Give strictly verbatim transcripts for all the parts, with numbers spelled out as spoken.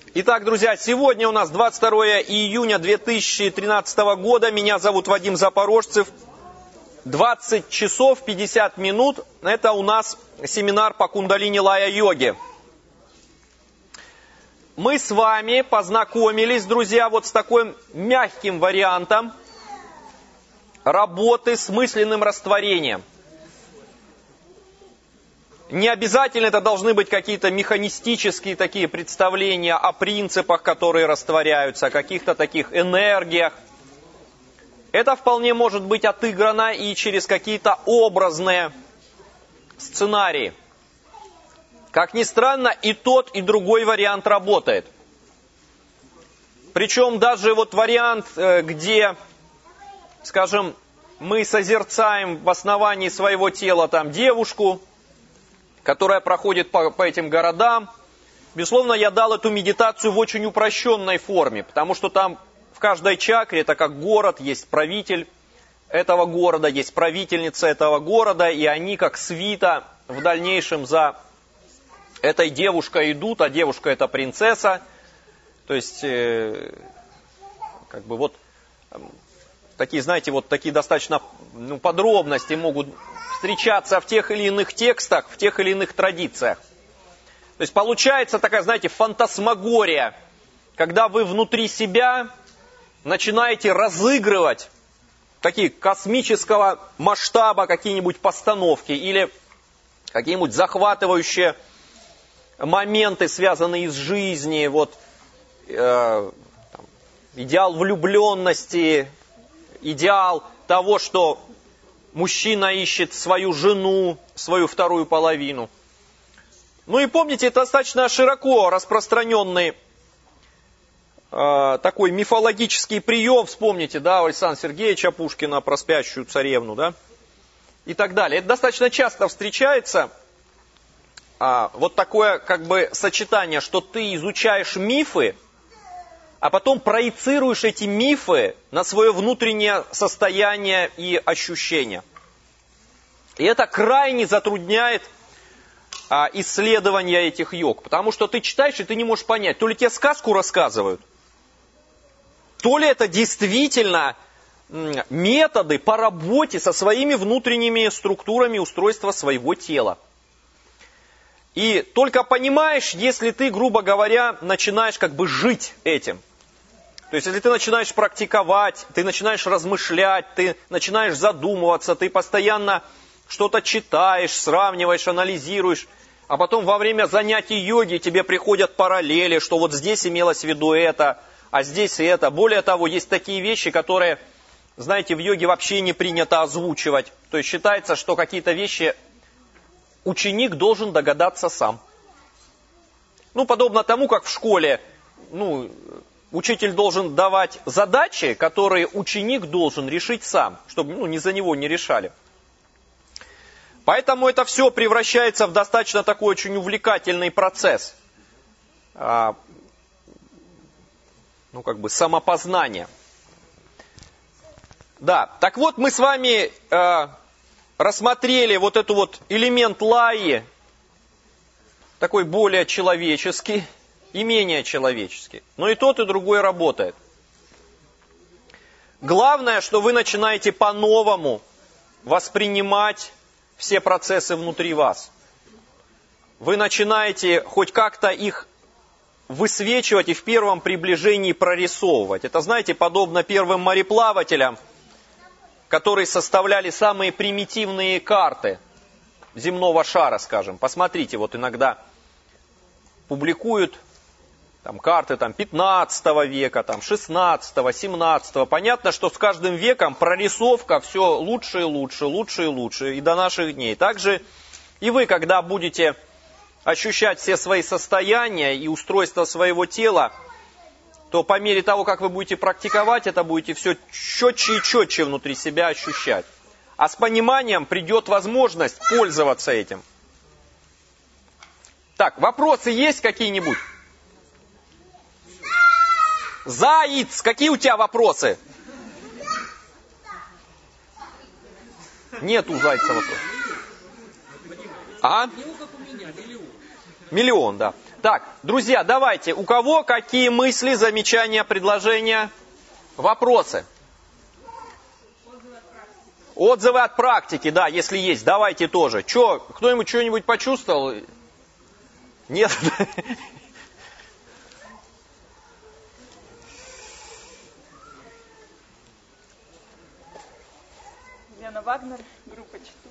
Итак, друзья, сегодня у нас двадцать второе июня две тысячи тринадцатого года. Меня зовут Вадим Запорожцев. двадцать часов пятьдесят минут. Это у нас семинар по кундалини-лая-йоге. Мы с вами познакомились, друзья, вот с таким мягким вариантом работы с мысленным растворением. Не обязательно это должны быть какие-то механистические такие представления о принципах, которые растворяются, о каких-то таких энергиях. Это вполне может быть отыграно и через какие-то образные сценарии. Как ни странно, и тот, и другой вариант работает. Причем даже вот вариант, где, скажем, мы созерцаем в основании своего тела там девушку, которая проходит по, по этим городам. Безусловно, я дал эту медитацию в очень упрощенной форме, потому что там в каждой чакре, это как город, есть правитель этого города, есть правительница этого города, и они как свита в дальнейшем за этой девушкой идут, а девушка это принцесса. То есть, э, как бы вот такие, знаете, вот такие достаточно ну, подробности могут встречаться в тех или иных текстах, в тех или иных традициях. То есть получается такая, знаете, фантасмагория, когда вы внутри себя начинаете разыгрывать такие космического масштаба какие-нибудь постановки или какие-нибудь захватывающие моменты, связанные с жизнью, вот э, там, идеал влюбленности, идеал того, что мужчина ищет свою жену, свою вторую половину. Ну и помните, это достаточно широко распространенный э, такой мифологический прием. Вспомните, да, Александра Сергеевича Пушкина про спящую царевну, да, и так далее. Это достаточно часто встречается. А, вот такое как бы сочетание, что ты изучаешь мифы, а потом проецируешь эти мифы на свое внутреннее состояние и ощущение. И это крайне затрудняет а, исследование этих йог, потому что ты читаешь, и ты не можешь понять, то ли тебе сказку рассказывают, то ли это действительно м, методы по работе со своими внутренними структурами устройства своего тела. И только понимаешь, если ты, грубо говоря, начинаешь как бы жить этим. То есть, если ты начинаешь практиковать, ты начинаешь размышлять, ты начинаешь задумываться, ты постоянно что-то читаешь, сравниваешь, анализируешь, а потом во время занятий йоги тебе приходят параллели, что вот здесь имелось в виду это, а здесь это. Более того, есть такие вещи, которые, знаете, в йоге вообще не принято озвучивать. То есть, считается, что какие-то вещи ученик должен догадаться сам. Ну, подобно тому, как в школе, ну, учитель должен давать задачи, которые ученик должен решить сам, чтобы ну, ни за него не решали. Поэтому это все превращается в достаточно такой очень увлекательный процесс. А, ну, как бы самопознания. Да, так вот мы с вами э, рассмотрели вот этот вот элемент лаи, такой более человеческий и менее человеческий. Но и тот, и другой работает. Главное, что вы начинаете по-новому воспринимать все процессы внутри вас. Вы начинаете хоть как-то их высвечивать и в первом приближении прорисовывать. Это, знаете, подобно первым мореплавателям, которые составляли самые примитивные карты земного шара, скажем. Посмотрите, вот иногда публикуют там, карты там, пятнадцатого века, там, шестнадцатого, семнадцатого. Понятно, что с каждым веком прорисовка все лучше и лучше, лучше и лучше, и до наших дней. Также и вы, когда будете ощущать все свои состояния и устройство своего тела, то по мере того, как вы будете практиковать, это будете все четче и четче внутри себя ощущать. А с пониманием придет возможность пользоваться этим. Так, вопросы есть какие-нибудь? Заиц, какие у тебя вопросы? Нет у Зайца вопросов. А? Миллион, да. Так, друзья, давайте, у кого какие мысли, замечания, предложения, вопросы? Отзывы от практики, да, если есть, давайте тоже. Че, кто-нибудь что-нибудь почувствовал? Нет? Лена Вагнер, группа Четур.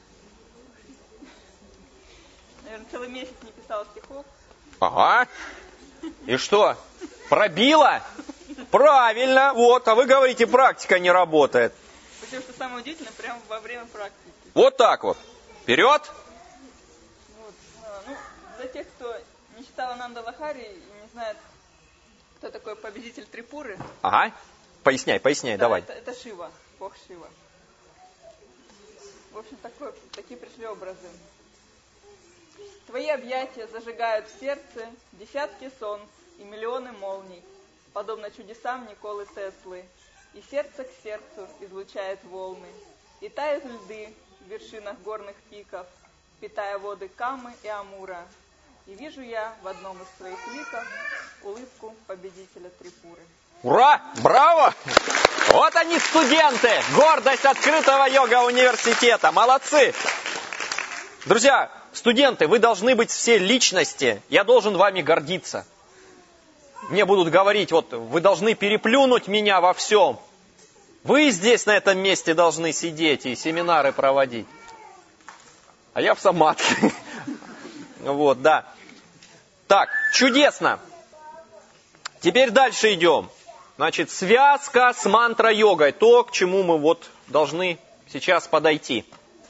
Наверное, целый месяц не писала стихов. Ага. И что? Пробила? Правильно, вот, а вы говорите, практика не работает. Причем, что самое удивительное, прямо во время практики. Вот так вот. Вперед! Вот. Ну, для тех, кто не читал Ананда Лахари и не знает, кто такой победитель Трипуры. Ага. Поясняй, поясняй, Да, давай. Это, это Шива, бог Шива. В общем, такой, такие пришли образы. Твои объятия зажигают в сердце десятки солнц и миллионы молний, подобно чудесам Николы Теслы. И сердце к сердцу излучает волны, и тают льды в вершинах горных пиков, питая воды Камы и Амура. И вижу я в одном из своих ликов улыбку победителя Трипуры. Ура! Браво! Вот они, студенты! Гордость открытого йога-университета! Молодцы! Друзья, студенты, вы должны быть все личности. Я должен вами гордиться. Мне будут говорить, вот, вы должны переплюнуть меня во всем. Вы здесь, на этом месте, должны сидеть и семинары проводить. А я в Самадхи. Вот, да. Так, чудесно. Теперь дальше идем. Значит, связка с мантра-йогой. То, к чему мы вот должны сейчас подойти.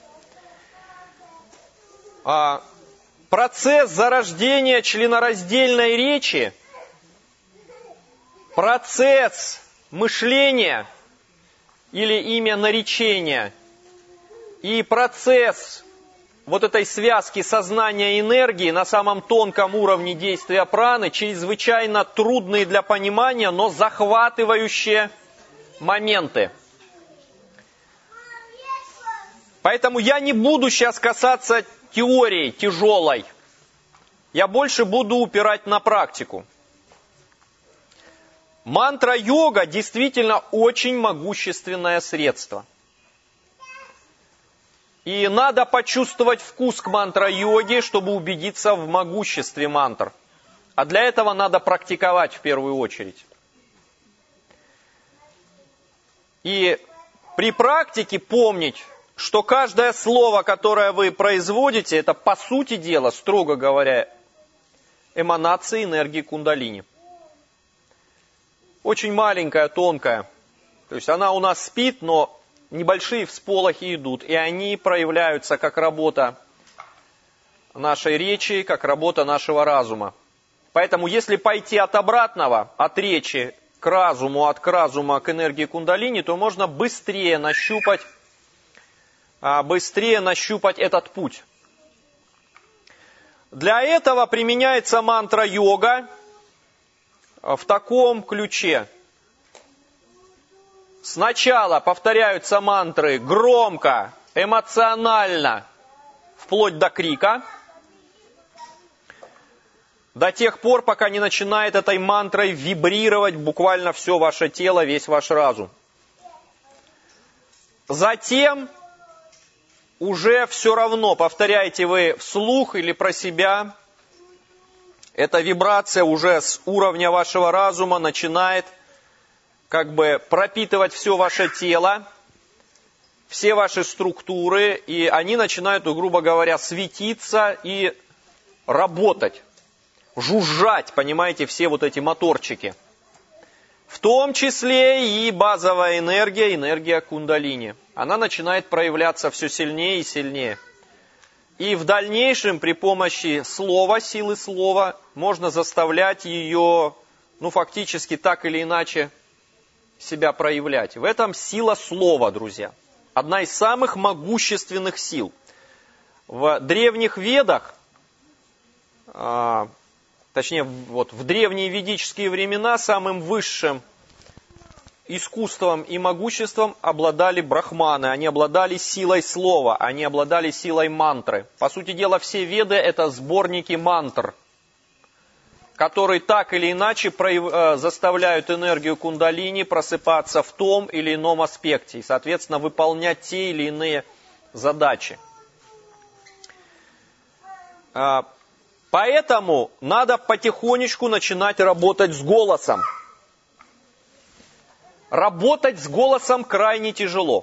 А, процесс зарождения членораздельной речи, процесс мышления или имя наречения и процесс вот этой связки сознания и энергии на самом тонком уровне действия праны чрезвычайно трудные для понимания, но захватывающие моменты. Поэтому я не буду сейчас касаться теории тяжелой. Я больше буду упирать на практику. Мантра-йога действительно очень могущественное средство. И надо почувствовать вкус к мантра-йоге, чтобы убедиться в могуществе мантр. А для этого надо практиковать в первую очередь. И при практике помнить, что каждое слово, которое вы производите, это по сути дела, строго говоря, эманация энергии кундалини. Очень маленькая, тонкая. То есть она у нас спит, но небольшие всполохи идут, и они проявляются как работа нашей речи, как работа нашего разума. Поэтому если пойти от обратного, от речи к разуму, от к разума к энергии кундалини, то можно быстрее нащупать, быстрее нащупать этот путь. Для этого применяется мантра-йога в таком ключе. Сначала повторяются мантры громко, эмоционально, вплоть до крика, до тех пор, пока не начинает этой мантрой вибрировать буквально все ваше тело, весь ваш разум. Затем уже все равно, повторяете вы вслух или про себя, эта вибрация уже с уровня вашего разума начинает как бы пропитывать все ваше тело, все ваши структуры, и они начинают, грубо говоря, светиться и работать, жужжать, понимаете, все вот эти моторчики. В том числе и базовая энергия, энергия кундалини. Она начинает проявляться все сильнее и сильнее. И в дальнейшем при помощи слова, силы слова, можно заставлять ее, ну, фактически так или иначе себя проявлять. В этом сила слова, друзья. Одна из самых могущественных сил. В древних ведах, а, точнее, вот в древние ведические времена самым высшим искусством и могуществом обладали брахманы. Они обладали силой слова, они обладали силой мантры. По сути дела, все веды — это сборники мантр. которые так или иначе прояв... заставляют энергию кундалини просыпаться в том или ином аспекте и, соответственно, выполнять те или иные задачи. Поэтому надо потихонечку начинать работать с голосом. Работать с голосом крайне тяжело.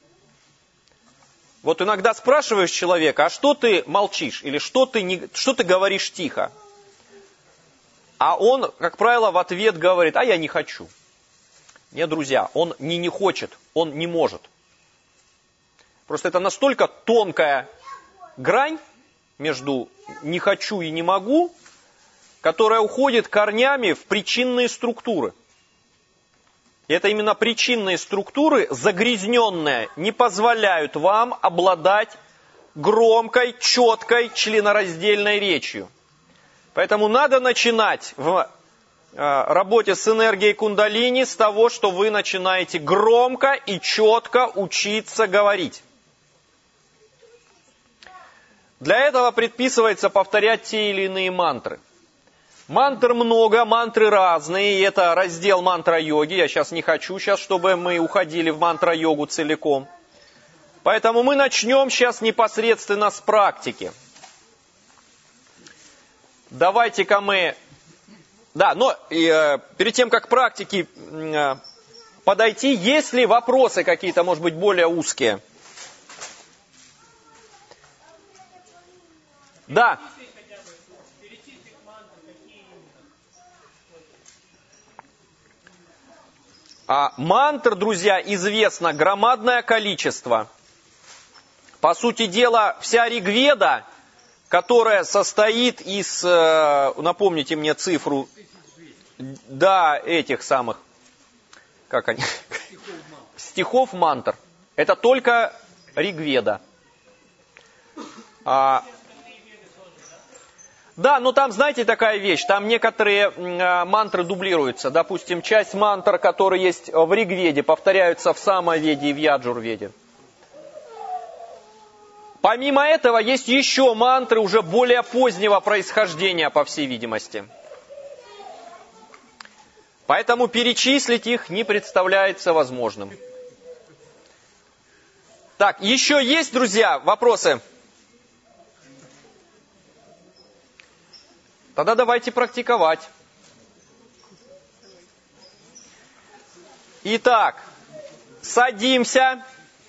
Вот иногда спрашиваешь человека, а что ты молчишь? Или что ты, не, что ты говоришь тихо? А он, как правило, в ответ говорит, а я не хочу. Нет, друзья, он не не хочет, он не может. Просто это настолько тонкая грань между не хочу и не могу, которая уходит корнями в причинные структуры. И это именно причинные структуры, загрязненные, не позволяют вам обладать громкой, четкой, членораздельной речью. Поэтому надо начинать в работе с энергией кундалини с того, что вы начинаете громко и четко учиться говорить. Для этого предписывается повторять те или иные мантры. Мантр много, мантры разные, и это раздел мантра-йоги. Я сейчас не хочу, сейчас, чтобы мы уходили в мантра-йогу целиком. Поэтому мы начнем сейчас непосредственно с практики. Давайте-ка мы... Да, но и, э, перед тем, как к практике э, подойти, есть ли вопросы какие-то, может быть, более узкие? Да. А мантр, друзья, известно громадное количество. По сути дела, вся Ригведа, которая состоит из, напомните мне цифру, да, этих самых, как они, стихов мантр, это только Ригведа. А, да, но там, знаете, такая вещь, там некоторые э, мантры дублируются. Допустим, часть мантр, которые есть в Ригведе, повторяются в Самаведе и в Яджурведе. Помимо этого, есть еще мантры уже более позднего происхождения, по всей видимости. Поэтому перечислить их не представляется возможным. Так, еще есть, друзья, вопросы? Тогда давайте практиковать. Итак, садимся.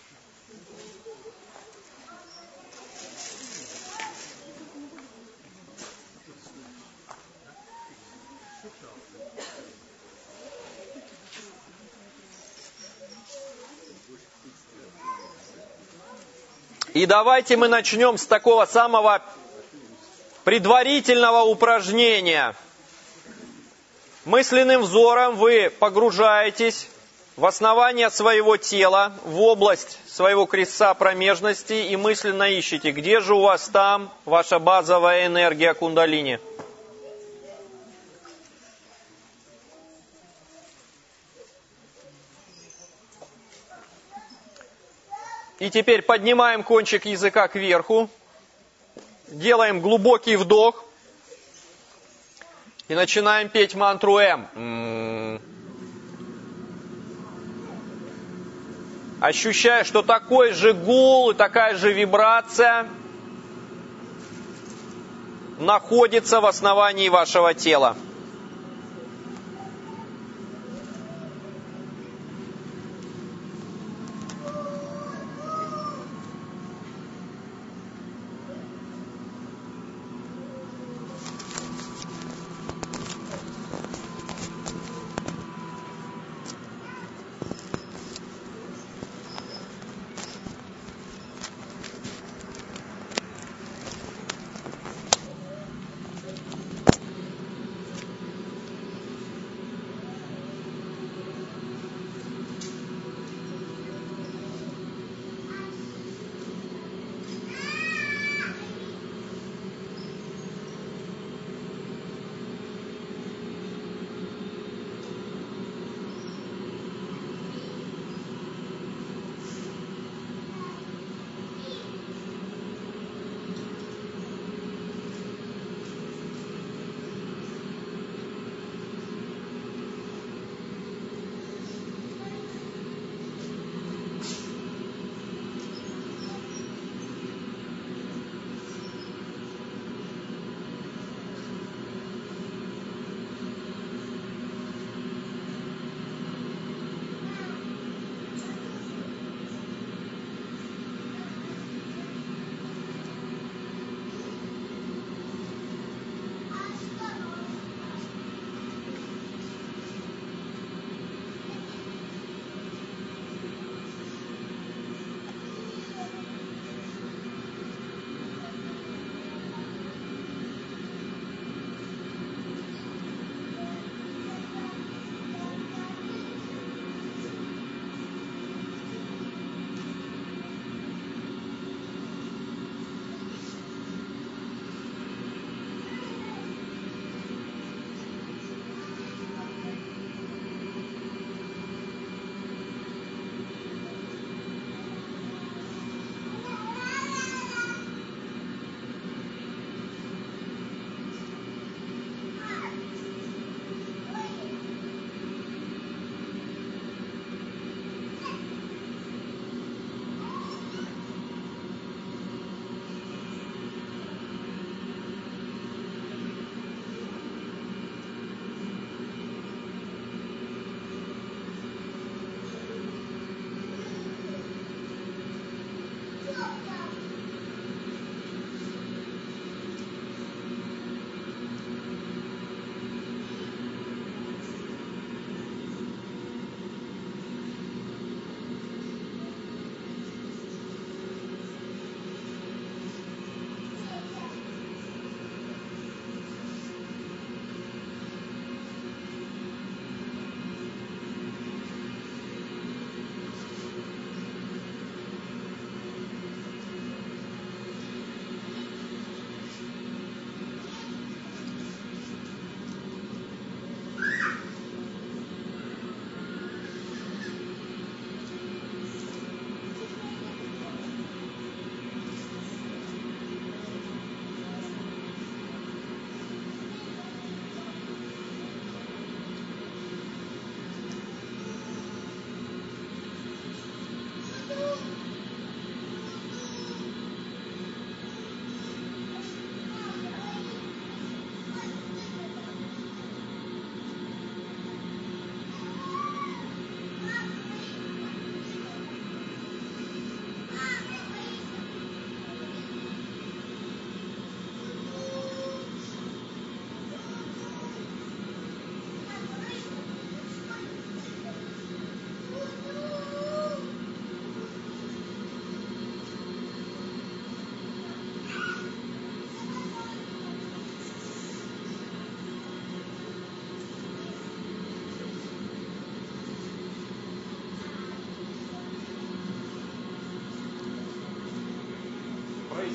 И давайте мы начнем с такого самого предварительного упражнения. Мысленным взором вы погружаетесь в основание своего тела, в область своего крестца промежности и мысленно ищете, где же у вас там ваша базовая энергия кундалини. И теперь поднимаем кончик языка кверху. Делаем глубокий вдох и начинаем петь мантру М. Ощущая, что такой же гул и такая же вибрация находится в основании вашего тела.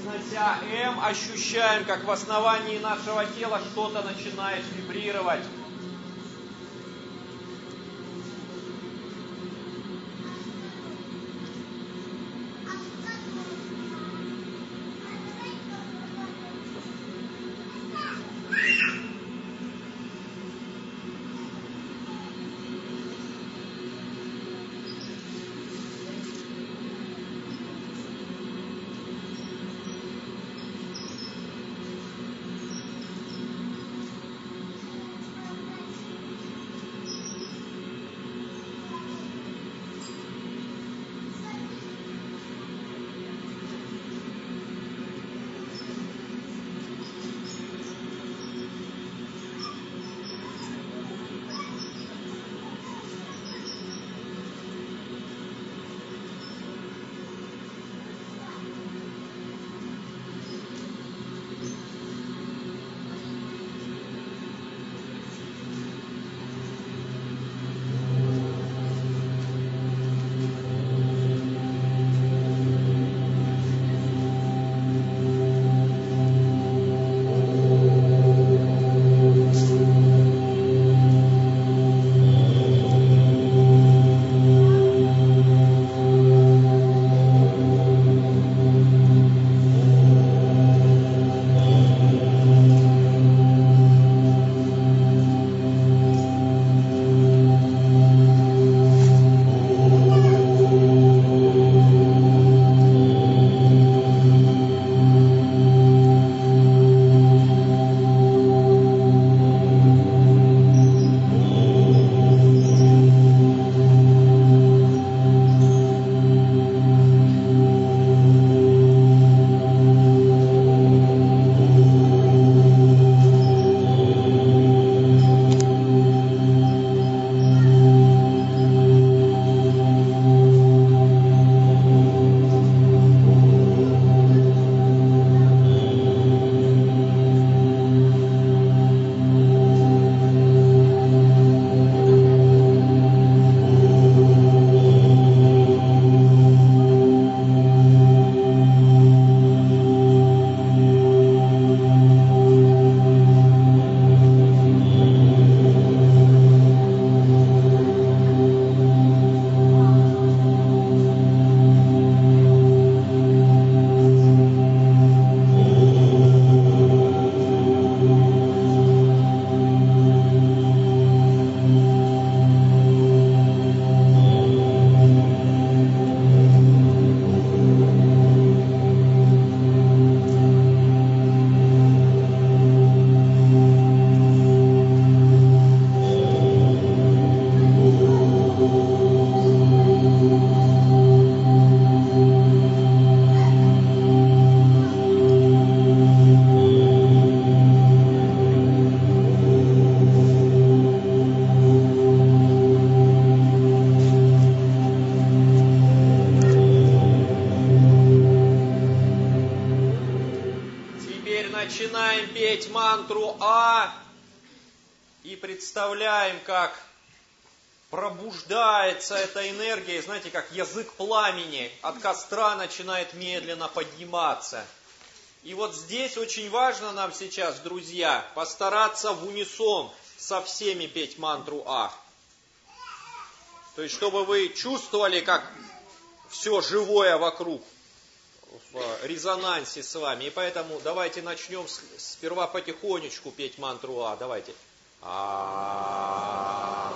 Произнося М, ощущаем, как в основании нашего тела что-то начинает вибрировать. начинаем петь мантру А и представляем, как пробуждается эта энергия, знаете, как язык пламени от костра начинает медленно подниматься. И вот здесь очень важно нам сейчас, друзья, постараться в унисон со всеми петь мантру А. То есть, чтобы вы чувствовали, как все живое вокруг в резонансе с вами. И поэтому давайте начнем с, сперва потихонечку петь мантру А. Давайте. А.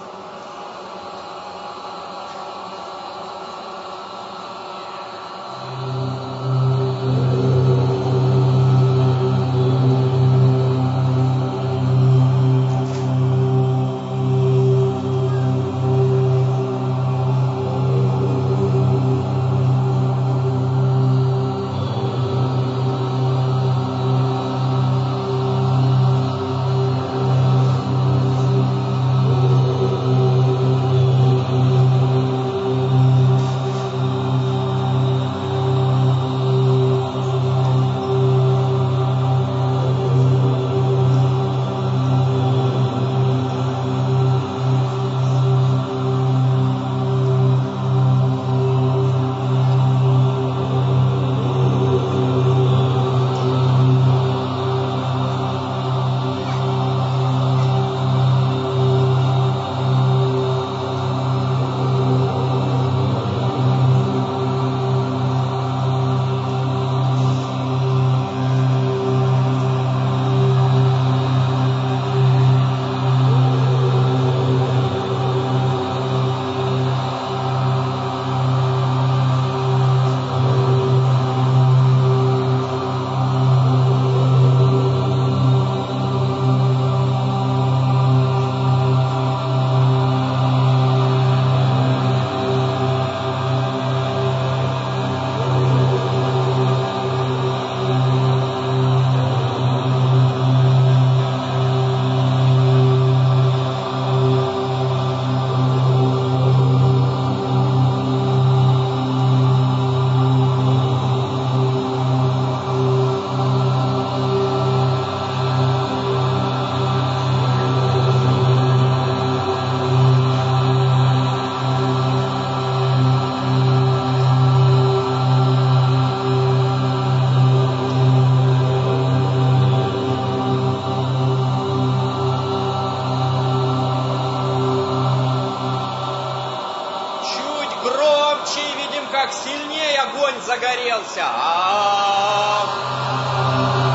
загорелся. А-а-а.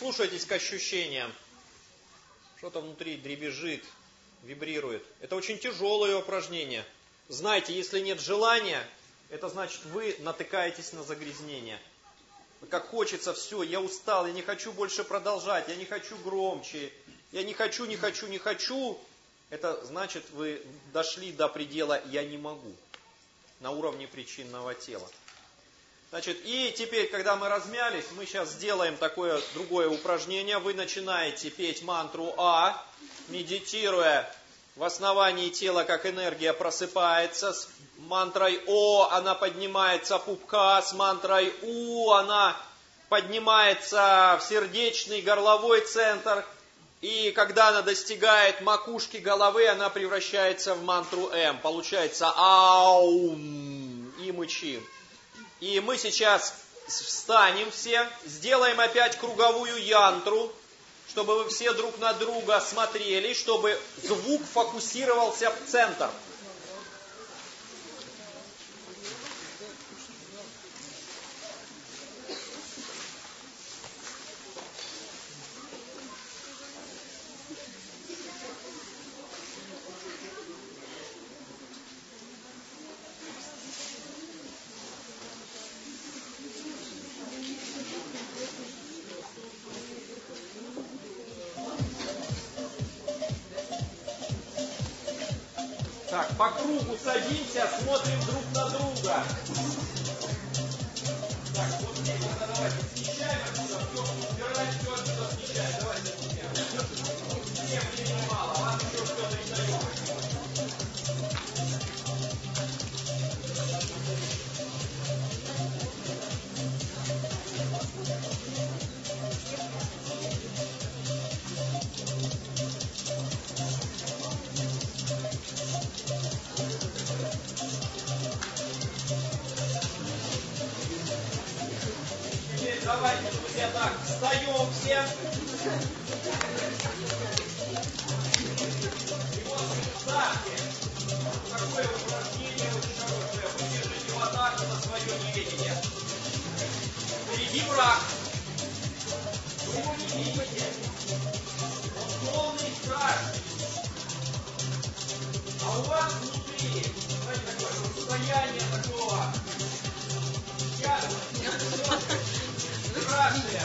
прислушайтесь к ощущениям. Что-то внутри дребезжит, вибрирует. Это очень тяжелое упражнение. Знаете, если нет желания, это значит, вы натыкаетесь на загрязнение. Как хочется, все, я устал, я не хочу больше продолжать, я не хочу громче, я не хочу, не хочу, не хочу. Это значит, вы дошли до предела «я не могу» на уровне причинного тела. Значит, и теперь, когда мы размялись, мы сейчас сделаем такое другое упражнение. Вы начинаете петь мантру А, медитируя в основании тела, как энергия просыпается. С мантрой О она поднимается пупка, с мантрой У она поднимается в сердечный горловой центр. И когда она достигает макушки головы, она превращается в мантру М. Получается Аум. И мычим. И мы сейчас встанем все, сделаем опять круговую янтру, чтобы вы все друг на друга смотрели, чтобы звук фокусировался в центр. Так, по кругу садимся, смотрим друг на друга. Так, вот здесь, это давайте смещаем отсюда, все, убираем все отсюда, смещаем, давайте смещаем. Всем времени мало, вам еще что-то не даем. Давайте, друзья, так, встаем все. И вот представьте, какое упражнение очень хорошее. Вы держите вот так на свое неведение. Впереди враг. Вы его не видите. Он полный страшный. А у вас внутри, знаете, такое состояние такого страшное,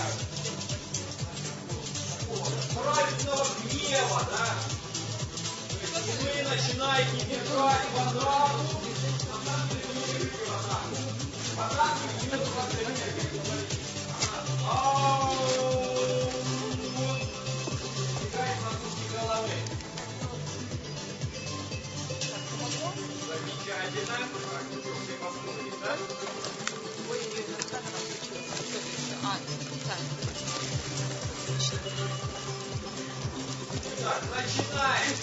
праведного гнева, да? То есть вы начинаете держать в атаку, а там вы не держите в атаку. В атаку не идет ваша энергия. Ау! Стекает на куски головы. Замечательно. Все посмотрим, да? Так, начинаем.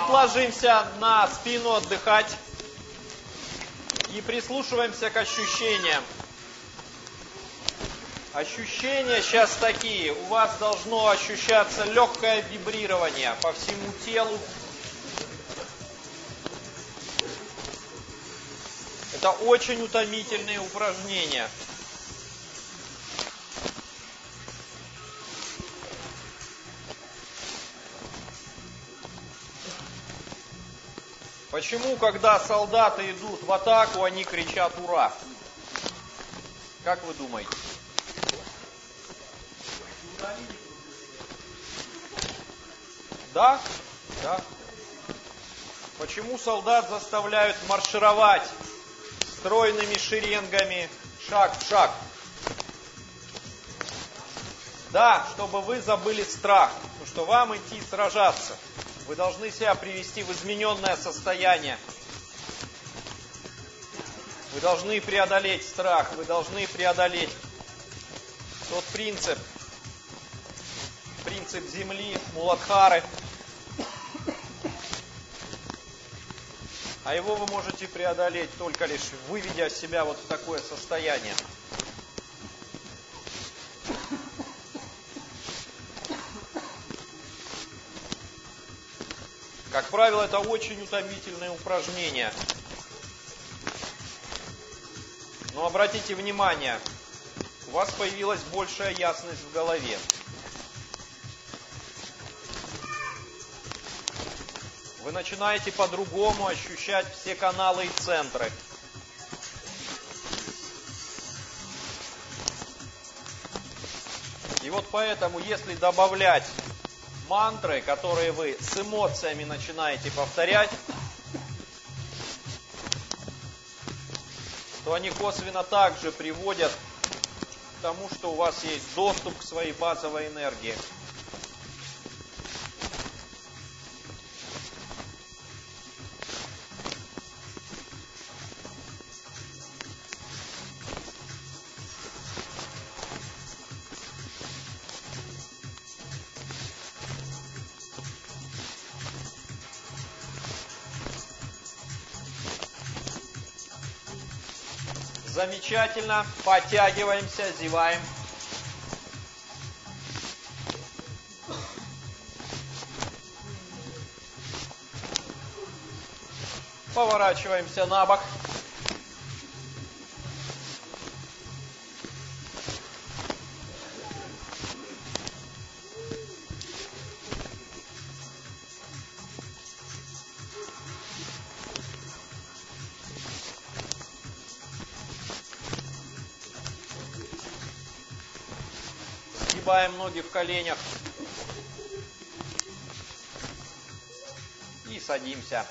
вот ложимся на спину отдыхать и прислушиваемся к ощущениям. Ощущения сейчас такие. У вас должно ощущаться легкое вибрирование по всему телу. Это очень утомительные упражнения. Почему, когда солдаты идут в атаку, они кричат «Ура»? Как вы думаете? Да? Да. Почему солдат заставляют маршировать стройными шеренгами, шаг в шаг? Да, чтобы вы забыли страх, потому что вам идти сражаться. Вы должны себя привести в измененное состояние. Вы должны преодолеть страх, вы должны преодолеть тот принцип, принцип земли, Муладхары. А его вы можете преодолеть только лишь выведя себя вот в такое состояние. Как правило, это очень утомительные упражнения. Но обратите внимание, у вас появилась большая ясность в голове. Вы начинаете по-другому ощущать все каналы и центры. И вот поэтому, если добавлять мантры, которые вы с эмоциями начинаете повторять, то они косвенно также приводят к тому, что у вас есть доступ к своей базовой энергии. Замечательно. Подтягиваемся, зеваем. Поворачиваемся на бок. Сгибаем ноги в коленях. И садимся.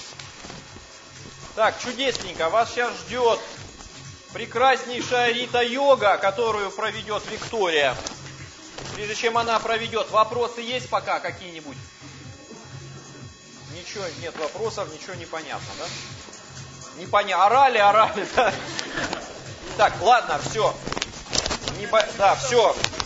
Так, чудесненько. Вас сейчас ждет прекраснейшая рита-йога, которую проведет Виктория. Прежде чем она проведет, вопросы есть пока какие-нибудь? Ничего, нет вопросов, ничего не понятно, да? Не понятно. Орали, орали, да? Так, ладно, все. Не по... Да, все.